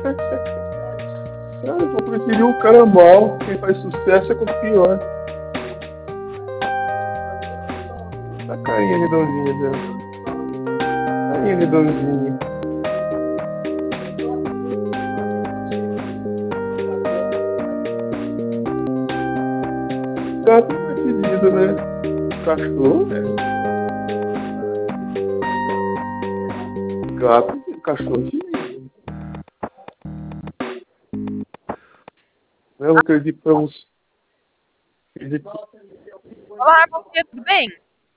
Eu vou preferir o carambal. Quem faz sucesso é com o pior. A carinha redondinha dela. Carinha redondinha. Gato é querido, né? Cachorro, né? Gato, cachorro é querido. Eu acredito pra você. Acredito. Olá, bom dia, tudo bem?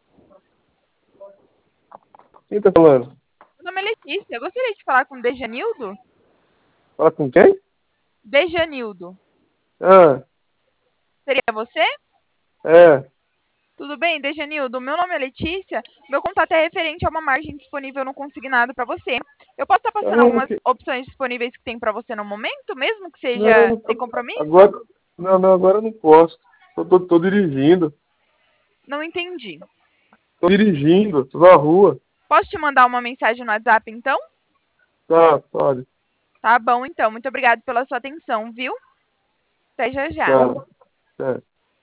Quem tá falando? Meu nome é Letícia. Eu gostaria de falar com o Dejanildo. Fala com quem? Dejanildo. Ah, Seria você? é. Tudo bem, Dejanildo? Meu nome é Letícia. Meu contato é referente a uma margem disponível no consignado para você. Eu posso estar passando Ah, algumas opções disponíveis que tem para você no momento, mesmo que não, seja não sem tô. compromisso? Agora. Não, agora eu não posso. Tô dirigindo. Não entendi. Tô dirigindo, tô na rua. Posso te mandar uma mensagem no WhatsApp, então? Tá, pode. Tá bom, então. Muito obrigada pela sua atenção, viu? Até já já. Tá. Tá.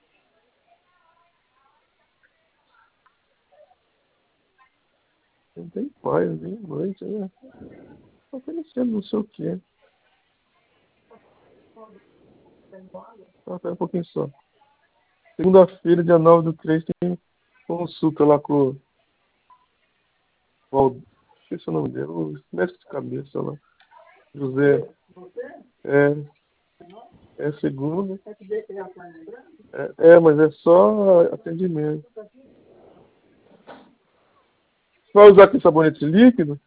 Não tem pai, não tem mãe, né? Tô oferecendo não sei o quê. Pera um pouquinho só. Segunda-feira, dia 9/3, tem consulta lá com o Valdo. Esqueci o nome dele, o mestre de cabeça lá. José. É segunda. Mas é só atendimento. Vai usar aquele sabonete líquido?